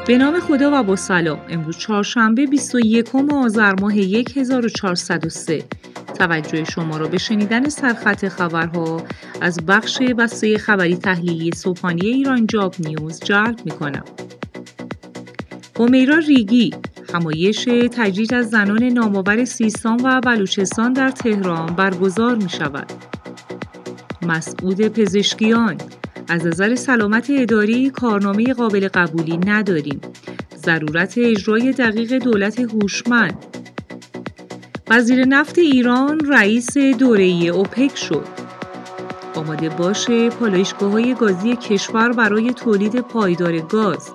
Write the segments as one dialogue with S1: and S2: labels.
S1: به نام خدا و با سلام. امروز چهارشنبه 21 آذر ماه 1403 توجه شما را به شنیدن سرخط خبرها از بخش بسته خبری تحلیلی صبحانه ایران جاب نیوز جلب می‌کنم. همیرا ریگی، همایش تجدید از زنان نامآور سیستان و بلوچستان در تهران برگزار می‌شود. مسعود پزشکیان، از نظر سلامت اداری کارنامه قابل قبولی نداریم. ضرورت اجرای دقیق دولت هوشمند. وزیر نفت ایران رئیس دوره اوپک شد. آماده باش پالایشگاه‌های گازی کشور برای تولید پایدار گاز.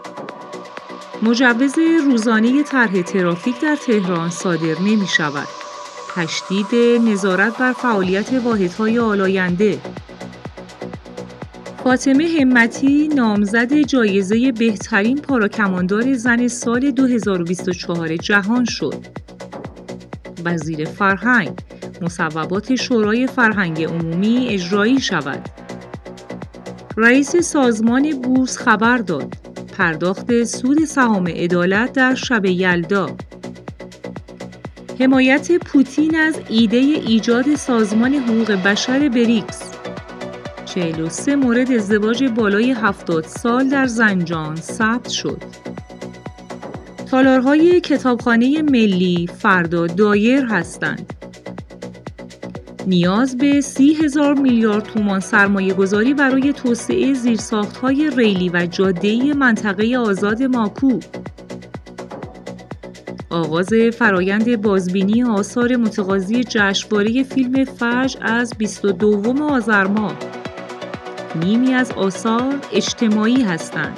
S1: مجوز روزانه طرح ترافیک در تهران صادر نمی‌شود. تشدید نظارت بر فعالیت واحدهای آلاینده. فاطمه همتی نامزد جایزه بهترین پاراکماندار زن سال 2024 جهان شد. وزیر فرهنگ، مصوبات شورای فرهنگ عمومی اجرایی شود. رئیس سازمان بورس خبر داد. پرداخت سود سهام عدالت در شب یلدا. حمایت پوتین از ایده ایجاد سازمان حقوق بشر بریکس. 43 مورد ازدواج بالای 70 سال در زنجان ثبت شد. تالارهای کتابخانه ملی فردا دایر هستند. نیاز به 30,000 میلیارد تومان سرمایه گذاری برای توسعه زیرساخت‌های ریلی و جاده‌ای منطقه آزاد ماکو. آغاز فرایند بازبینی آثار متقاضی جشنواره فیلم فجر از 22 آذر ماه. نیمی از آثار اجتماعی هستند.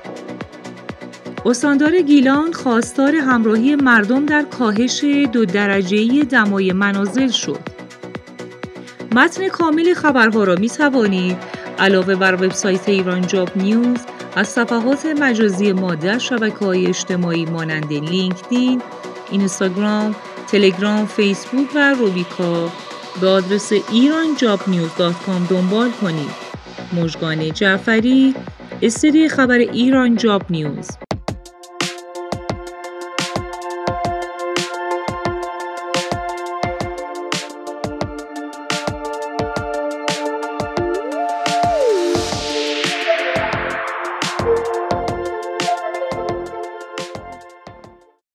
S1: استاندار گیلان خواستار همراهی مردم در کاهش 2 درجه‌ای دمای منازل شد. متن کامل خبرها را می توانید علاوه بر وبسایت ایران جاب نیوز از صفحات مجازی ما در شبکه‌های اجتماعی مانند لینکدین، اینستاگرام، تلگرام، فیسبوک و روبیکا به آدرس iranjobnews.com دنبال کنید. مژگان جعفری، استودیو خبر ایران جاب نیوز.